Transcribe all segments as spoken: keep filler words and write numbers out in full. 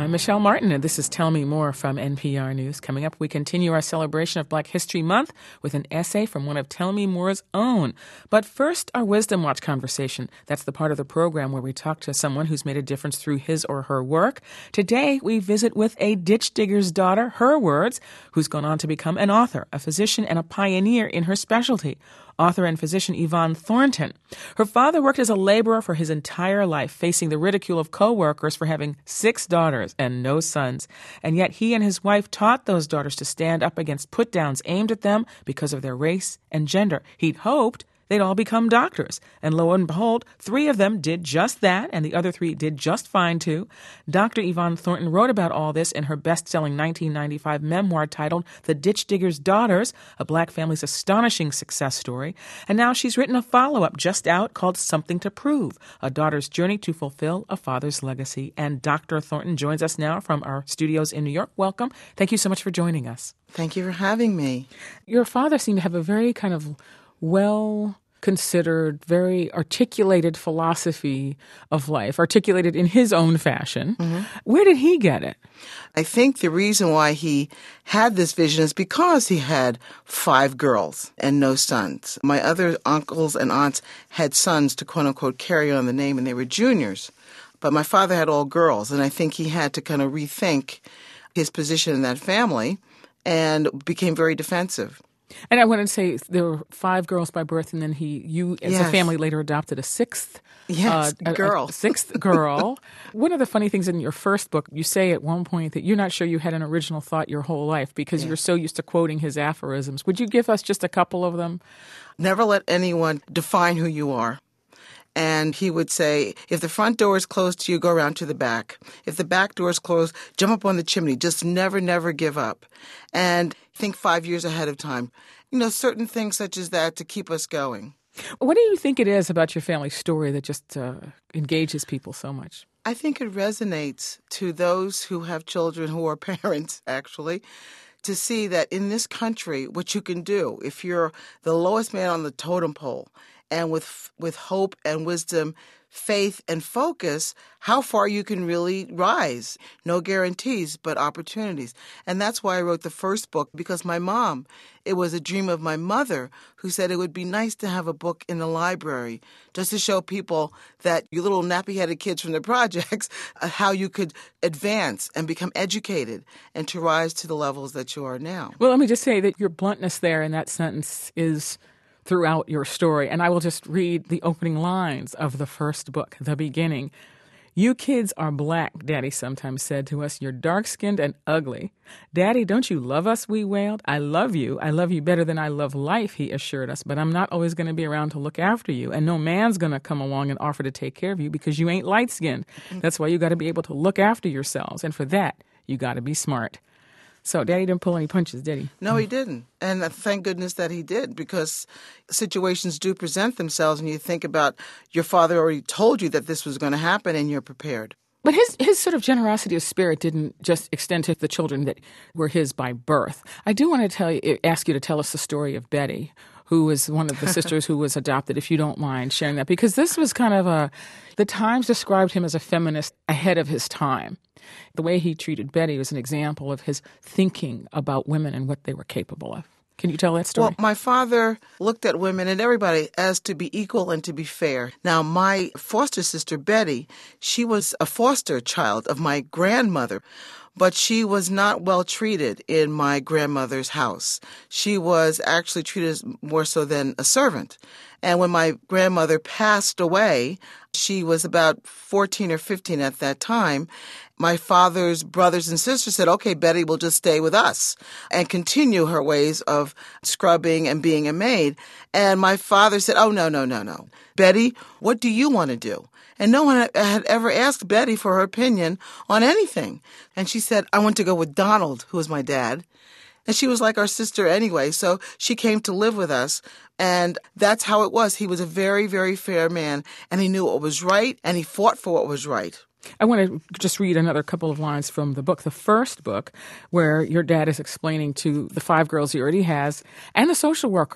I'm Michelle Martin, and this is Tell Me More from N P R News. Coming up, we continue our celebration of Black History Month with an essay from one of Tell Me More's own. But first, our Wisdom Watch conversation. That's the part of the program where we talk to someone who's made a difference through his or her work. Today, we visit with a ditch digger's daughter, her words, who's gone on to become an author, a physician, and a pioneer in her specialty. Author and physician Yvonne Thornton. Her father worked as a laborer for his entire life, facing the ridicule of co-workers for having six daughters and no sons. And yet he and his wife taught those daughters to stand up against put-downs aimed at them because of their race and gender. He'd hoped they'd all become doctors. And lo and behold, three of them did just that, and the other three did just fine, too. Doctor Yvonne Thornton wrote about all this in her best-selling nineteen ninety-five memoir titled The Ditch Digger's Daughters, a black family's astonishing success story. And now she's written a follow-up just out called Something to Prove, a daughter's journey to fulfill a father's legacy. And Doctor Thornton joins us now from our studios in New York. Welcome. Thank you so much for joining us. Thank you for having me. Your father seemed to have a very kind of well-considered, very articulated philosophy of life, articulated in his own fashion. Mm-hmm. Where did he get it? I think the reason why he had this vision is because he had five girls and no sons. My other uncles and aunts had sons to quote-unquote carry on the name, and they were juniors. But my father had all girls, and I think he had to kind of rethink his position in that family and became very defensive. And I want to say there were five girls by birth, and then he, you as yes. a family later adopted a sixth yes, uh, girl. A, a sixth girl. One of the funny things in your first book, you say at one point that you're not sure you had an original thought your whole life because yes. you're so used to quoting his aphorisms. Would you give us just a couple of them? Never let anyone define who you are. And he would say, if the front door is closed to you, go around to the back. If the back door is closed, jump up on the chimney. Just never, never give up. And think five years ahead of time. You know, certain things such as that to keep us going. What do you think it is about your family story that just uh, engages people so much? I think it resonates to those who have children who are parents, actually, to see that in this country, what you can do if you're the lowest man on the totem pole, and with with hope and wisdom, faith and focus, how far you can really rise. No guarantees, but opportunities. And that's why I wrote the first book, because my mom, it was a dream of my mother who said it would be nice to have a book in the library just to show people that you little nappy-headed kids from the projects, how you could advance and become educated and to rise to the levels that you are now. Well, let me just say that your bluntness there in that sentence is throughout your story. And I will just read the opening lines of the first book, the beginning. You kids are black, Daddy sometimes said to us. You're dark-skinned and ugly. Daddy, don't you love us, we wailed. I love you. I love you better than I love life, he assured us. But I'm not always going to be around to look after you. And no man's going to come along and offer to take care of you because you ain't light-skinned. That's why you got to be able to look after yourselves. And for that, you got to be smart. So Daddy didn't pull any punches, did he? No, he didn't. And thank goodness that he did, because situations do present themselves and you think about your father already told you that this was going to happen and you're prepared. But his his sort of generosity of spirit didn't just extend to the children that were his by birth. I do want to tell you, ask you to tell us the story of Betty, who was one of the sisters who was adopted, if you don't mind sharing that, because this was kind of a, the Times described him as a feminist ahead of his time. The way he treated Betty was an example of his thinking about women and what they were capable of. Can you tell that story? Well, my father looked at women and everybody as to be equal and to be fair. Now, my foster sister, Betty, she was a foster child of my grandmother, but she was not well treated in my grandmother's house. She was actually treated more so than a servant. And when my grandmother passed away, she was about fourteen or fifteen at that time. My father's brothers and sisters said, okay, Betty will just stay with us and continue her ways of scrubbing and being a maid. And my father said, oh, no, no, no, no. Betty, what do you want to do? And no one had ever asked Betty for her opinion on anything. And she said, I want to go with Donald, who was my dad. And she was like our sister anyway, so she came to live with us. And that's how it was. He was a very, very fair man, and he knew what was right, and he fought for what was right. I want to just read another couple of lines from the book, the first book, where your dad is explaining to the five girls he already has and the social worker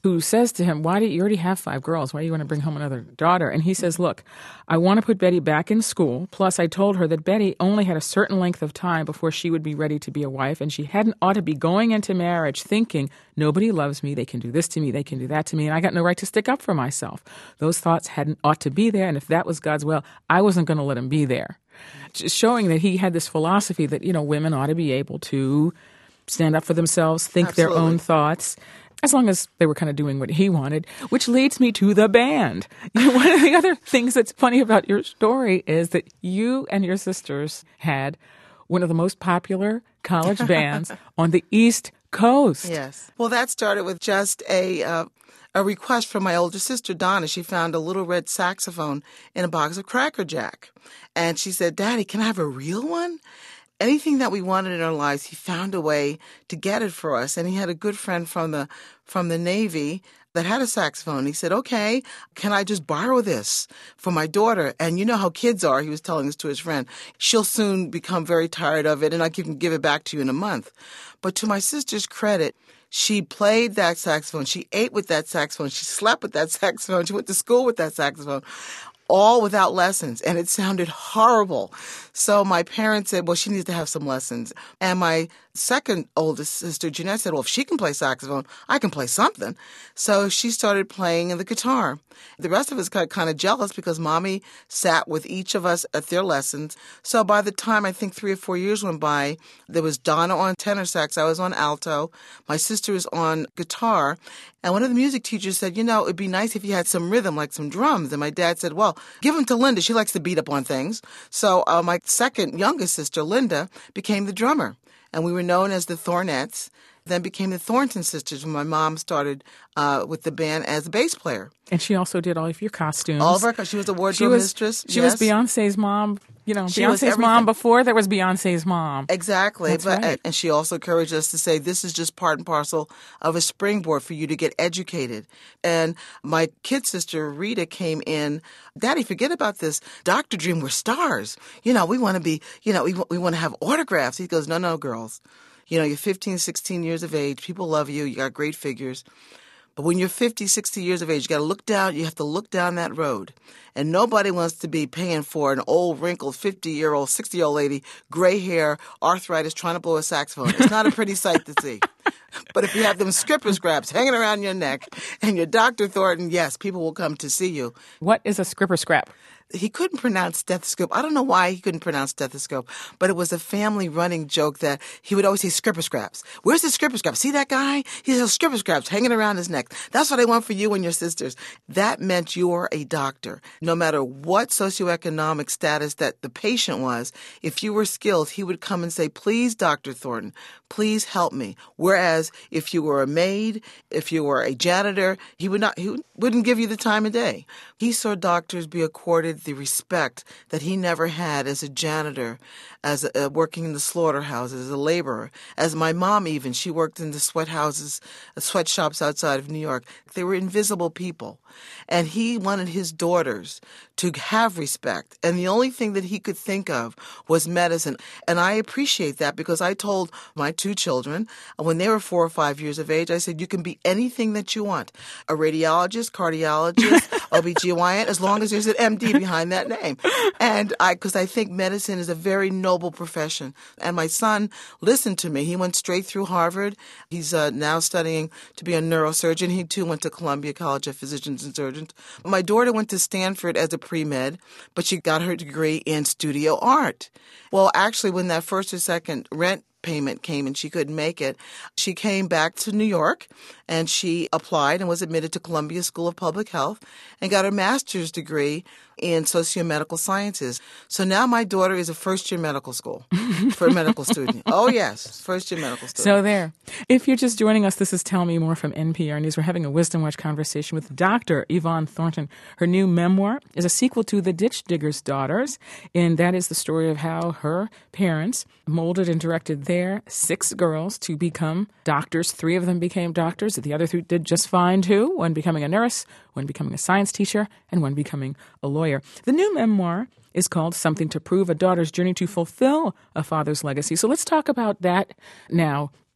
who says to him, why do you, you already have five girls? Why do you want to bring home another daughter? And he says, look, I want to put Betty back in school. Plus, I told her that Betty only had a certain length of time before she would be ready to be a wife, and she hadn't ought to be going into marriage thinking, nobody loves me, they can do this to me, they can do that to me, and I got no right to stick up for myself. Those thoughts hadn't ought to be there, and if that was God's will, I wasn't going to let him be there. Just showing that he had this philosophy that, you know, women ought to be able to stand up for themselves, think Absolutely. their own thoughts, as long as they were kind of doing what he wanted, which leads me to the band. You know, one of the other things that's funny about your story is that you and your sisters had one of the most popular college bands on the East Coast. Yes. Well, that started with just a uh, a request from my older sister, Donna. She found a little red saxophone in a box of Cracker Jack. And she said, Daddy, can I have a real one? Anything that we wanted in our lives, he found a way to get it for us. And he had a good friend from the from the Navy that had a saxophone. He said, okay, can I just borrow this for my daughter? And you know how kids are. He was telling this to his friend. She'll soon become very tired of it, and I can give it back to you in a month. But to my sister's credit, she played that saxophone. She ate with that saxophone. She slept with that saxophone. She went to school with that saxophone. All without lessons, and it sounded horrible. So my parents said, well, she needs to have some lessons. And my second oldest sister, Jeanette, said, well, if she can play saxophone, I can play something. So she started playing the guitar. The rest of us got kind of jealous because Mommy sat with each of us at their lessons. So by the time I think three or four years went by, there was Donna on tenor sax, I was on alto, my sister was on guitar, and one of the music teachers said, you know, it'd be nice if you had some rhythm, like some drums. And my dad said, well, give them to Linda. She likes to beat up on things. So uh, my second youngest sister, Linda, became the drummer. And we were known as the Thornettes, then became the Thornton Sisters when my mom started uh, with the band as a bass player. And she also did all of your costumes. All of her, she was a wardrobe she was, mistress. She yes. was Beyonce's mom. You know, She was Beyonce's everything. mom before there was Beyonce's mom. Exactly. That's but, right. And she also encouraged us to say this is just part and parcel of a springboard for you to get educated. And my kid sister, Rita, came in, Daddy, forget about this. Doctor Dream, we're stars. You know, we want to be, you know, we, we want to have autographs. He goes, no, no, girls. You know, you're fifteen, sixteen years of age. People love you. You got great figures. But when you're fifty, sixty years of age, you got to look down. You have to look down that road. And nobody wants to be paying for an old, wrinkled, fifty-year-old, sixty-year-old lady, gray hair, arthritis, trying to blow a saxophone. It's not a pretty sight to see. But if you have them skipper scraps hanging around your neck and you're Doctor Thornton, yes, people will come to see you. What is a scripper scrap? He couldn't pronounce stethoscope. I don't know why he couldn't pronounce stethoscope, but it was a family running joke that he would always say scripper scraps. Where's the scripper scraps? See that guy? He has scripper scraps hanging around his neck. That's what I want for you and your sisters. That meant you're a doctor. No matter what socioeconomic status that the patient was, if you were skilled, he would come and say, please, Doctor Thornton, please help me. Whereas if you were a maid, if you were a janitor, he would not, he wouldn't give you the time of day. He saw doctors be accorded the respect that he never had as a janitor, as a, uh, working in the slaughterhouses, as a laborer. As my mom even, she worked in the sweat houses, uh, sweatshops outside of New York. They were invisible people. And he wanted his daughters to have respect. And the only thing that he could think of was medicine. And I appreciate that because I told my two children, when they were four or five years of age, I said, you can be anything that you want. A radiologist, cardiologist, O B G Y N, as long as there's an M D behind that name. And I, because I think medicine is a very noble profession. And my son listened to me. He went straight through Harvard. He's uh, now studying to be a neurosurgeon. He too went to Columbia College of Physicians and Surgeons. My daughter went to Stanford as a pre-med, but she got her degree in studio art. Well, actually, when that first or second rent payment came and she couldn't make it, she came back to New York and she applied and was admitted to Columbia School of Public Health and got her master's degree in socio-medical sciences. So now my daughter is a first-year medical school for a medical student. Oh, yes, first-year medical student. So there. If you're just joining us, this is Tell Me More from N P R News. We're having a Wisdom Watch conversation with Doctor Yvonne Thornton. Her new memoir is a sequel to The Ditch Digger's Daughters, and that is the story of how her parents molded and directed their six girls to become doctors. Three of them became doctors. The other three did just fine, too, one becoming a nurse, one becoming a science teacher, and one becoming a lawyer. The new memoir is called Something to Prove, A Daughter's Journey to Fulfill a Father's Legacy. So let's talk about that now.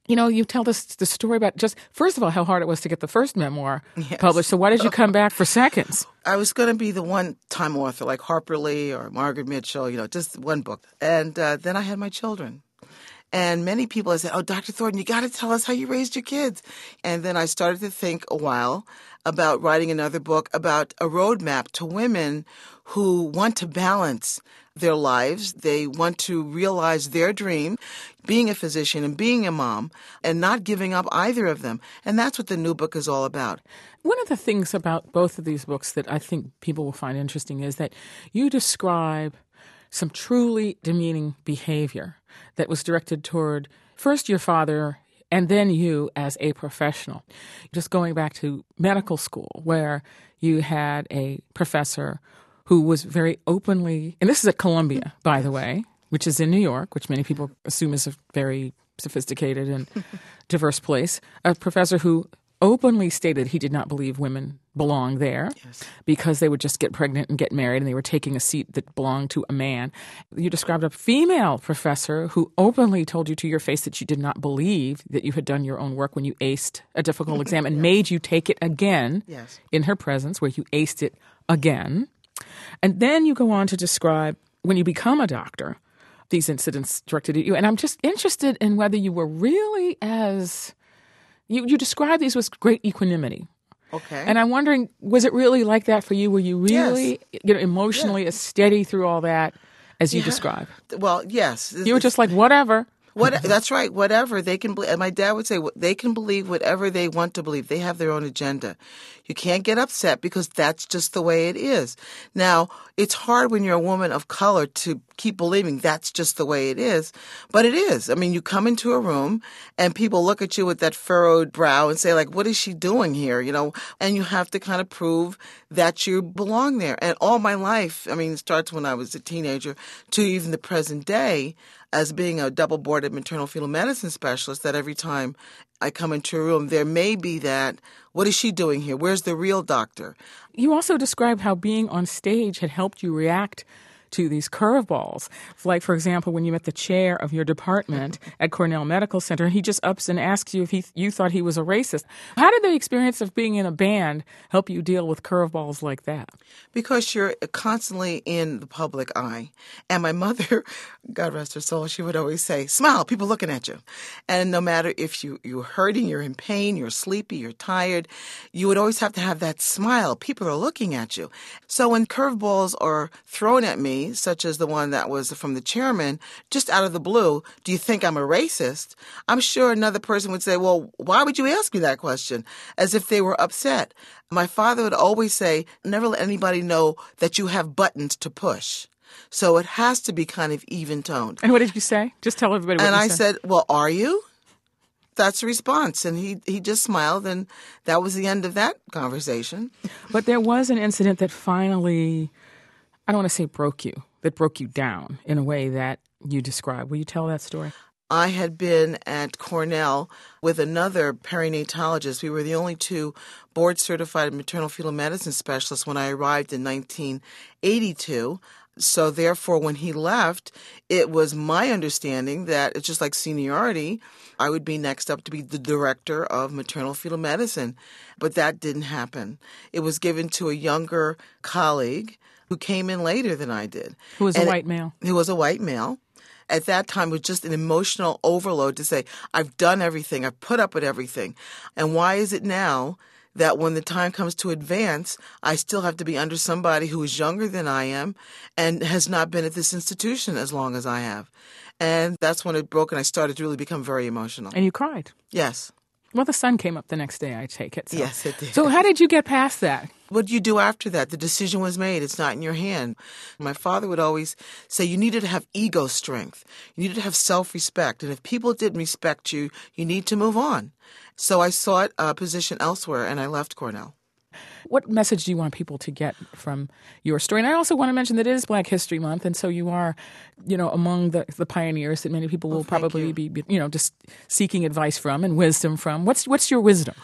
You know, you tell this the story about just, first of all, how hard it was to get the first memoir Yes. published. So why did you come back for seconds? I was going to be the one-time author like Harper Lee or Margaret Mitchell, you know, just one book. And uh, then I had my children. And many people have said, oh, Doctor Thornton, you got to tell us how you raised your kids. And then I started to think a while about writing another book about a roadmap to women who want to balance their lives. They want to realize their dream, being a physician and being a mom, and not giving up either of them. And that's what the new book is all about. One of the things about both of these books that I think people will find interesting is that you describe some truly demeaning behavior that was directed toward first your father and then you as a professional. Just going back to medical school, where you had a professor who was very openly, and this is at Columbia, by the way, which is in New York, which many people assume is a very sophisticated and diverse place, a professor who openly stated he did not believe women belonged there Yes. because they would just get pregnant and get married and they were taking a seat that belonged to a man. You described a female professor who openly told you to your face that you did not believe that you had done your own work when you aced a difficult exam and made you take it again Yes. in her presence, where you aced it again. And then you go on to describe when you become a doctor, these incidents directed at you. And I'm just interested in whether you were really as... You, you describe these with great equanimity. Okay. And I'm wondering, was it really like that for you? Were you really Yes. you know, emotionally Yeah. as steady through all that as you Yeah. describe? Well, yes. You were just like, whatever. What, that's right. Whatever they can believe. And my dad would say they can believe whatever they want to believe. They have their own agenda. You can't get upset because that's just the way it is. Now, it's hard when you're a woman of color to keep believing that's just the way it is. But it is. I mean, you come into a room and people look at you with that furrowed brow and say, like, what is she doing here? You know, and you have to kind of prove that you belong there. And all my life, I mean, it starts when I was a teenager to even the present day, as being a double-boarded maternal fetal medicine specialist, that every time I come into a room, there may be that, what is she doing here? Where's the real doctor? You also described how being on stage had helped you react to these curveballs. Like, for example, when you met the chair of your department at Cornell Medical Center, and he just ups and asks you if he, you thought he was a racist. How did the experience of being in a band help you deal with curveballs like that? Because you're constantly in the public eye. And my mother, God rest her soul, she would always say, smile, people looking at you. And no matter if you, you're hurting, you're in pain, you're sleepy, you're tired, you would always have to have that smile. People are looking at you. So when curveballs are thrown at me, such as the one that was from the chairman, just out of the blue, do you think I'm a racist? I'm sure another person would say, well, why would you ask me that question? As if they were upset. My father would always say, never let anybody know that you have buttons to push. So it has to be kind of even-toned. And what did you say? Just tell everybody what and you I said. said, well, are you? That's the response. And he, he just smiled, and that was the end of that conversation. But there was an incident that finally, I don't want to say broke you, that broke you down in a way that you described. Will you tell that story? I had been at Cornell with another perinatologist. We were the only two board-certified maternal fetal medicine specialists when I arrived in nineteen eighty-two. So therefore, when he left, it was my understanding that it's just like seniority. I would be next up to be the director of maternal fetal medicine. But that didn't happen. It was given to a younger colleague who came in later than I did. Who was and a white male. Who was a white male. At that time, it was just an emotional overload to say, I've done everything, I've put up with everything. And why is it now that when the time comes to advance, I still have to be under somebody who is younger than I am and has not been at this institution as long as I have? And that's when it broke and I started to really become very emotional. And you cried. Yes. Well, the sun came up the next day, I take it. So. Yes, it did. So how did you get past that? What do you do after that? The decision was made. It's not in your hand. My father would always say you needed to have ego strength. You needed to have self-respect. And if people didn't respect you, you need to move on. So I sought a position elsewhere, and I left Cornell. What message do you want people to get from your story? And I also want to mention that it is Black History Month, and so you are, you know, among the, the pioneers that many people will Oh, thank probably you. be, you know, just seeking advice from and wisdom from. What's what's your wisdom?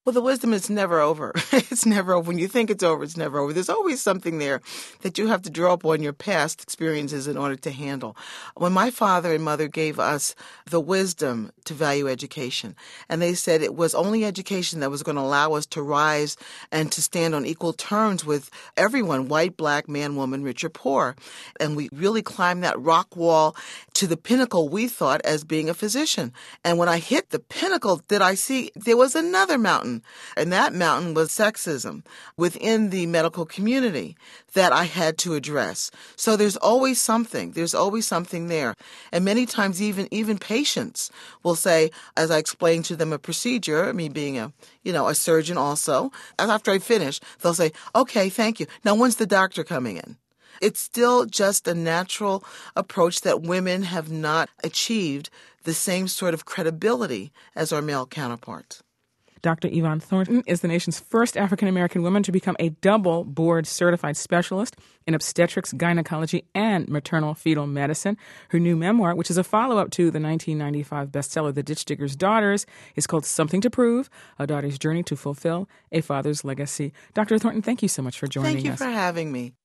Well, the wisdom is never over. It's never over. When you think it's over, it's never over. There's always something there that you have to draw upon your past experiences in order to handle. When my father and mother gave us the wisdom to value education, and they said it was only education that was going to allow us to rise and to stand on equal terms with everyone, white, black, man, woman, rich or poor. And we really climbed that rock wall to the pinnacle we thought as being a physician. And when I hit the pinnacle, did I see there was another mountain? And that mountain was sexism within the medical community that I had to address. So there's always something. There's always something there. And many times even even patients will say, as I explain to them a procedure, me being a, you know, a surgeon also, after I finish, they'll say, okay, thank you. Now, when's the doctor coming in? It's still just a natural approach that women have not achieved the same sort of credibility as our male counterparts. Doctor Yvonne Thornton is the nation's first African-American woman to become a double board-certified specialist in obstetrics, gynecology, and maternal-fetal medicine. Her new memoir, which is a follow-up to the nineteen ninety-five bestseller The Ditch Digger's Daughters, is called Something to Prove, A Daughter's Journey to Fulfill a Father's Legacy. Doctor Thornton, thank you so much for joining us. Thank you for having me.